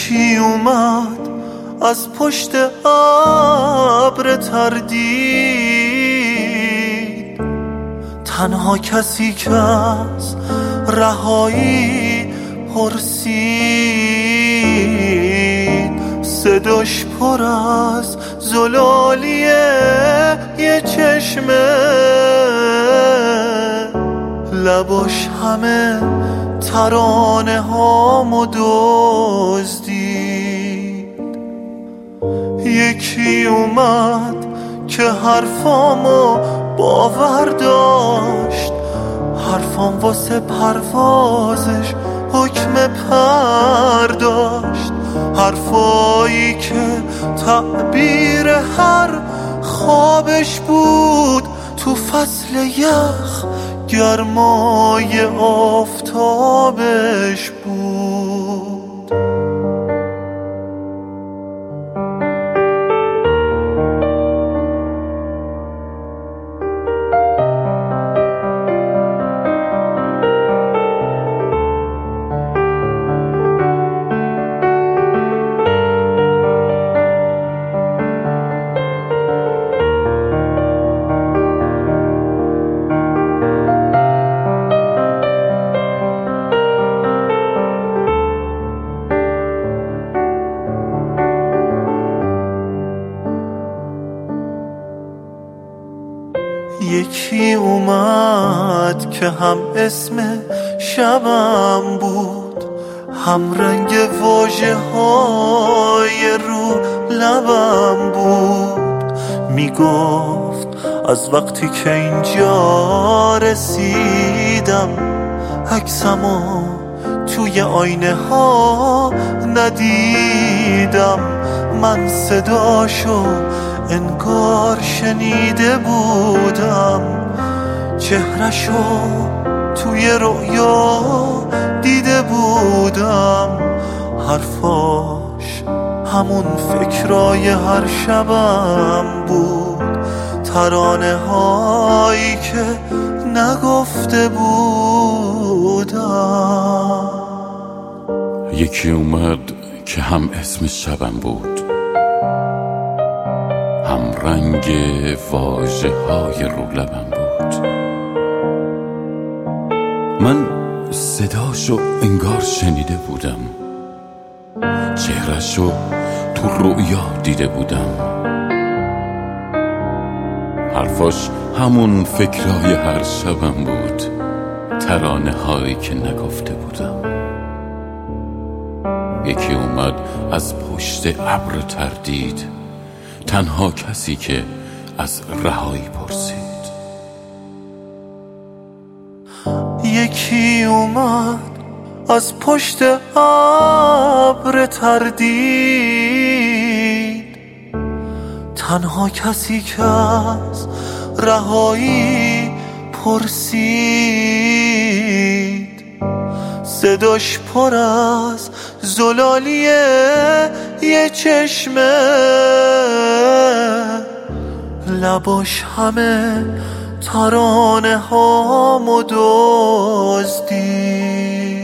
یکی اومد از پشت ابر تردید، تنها کسی که از رهایی پرسید. صداش پر از زلالیه یه چشمه، لباش همه ترانه هامو دزدید. یکی اومد که حرفامو باور داشت، حرفام واسه پروازش حکم پر داشت، حرفایی که تعبیر هر خوابش بود تو فصل یخ گرمای آفتابش بود. یکی اومد که هم اسم شبم بود، هم رنگ واژه های رو لبم بود. میگفت از وقتی که اینجا رسیدم عکسمو توی آینه ها ندیدم. من صداشو انگار شنیده بودم، چهرشو توی رویا دیده بودم. حرفاش همون فکرای هر شبم بود، ترانه هایی که نگفته بودم. یکی اومد که هم اسم شبم بود، هم رنگ واژه های رو لبم بود. من صداشو انگار شنیده بودم، چهرشو تو رویا دیده بودم. حرفاش همون فکرای هر شبم بود، ترانه هایی که نگفته بودم. یکی اومد از پشت ابر تردید، تنها کسی که از رهایی پرسید. یکی اومد از پشت ابر تردید، تنها کسی که از رهایی پرسید. صداش پر از زلالیه یه چشمه، لباش همه ترانه هامو دزدید.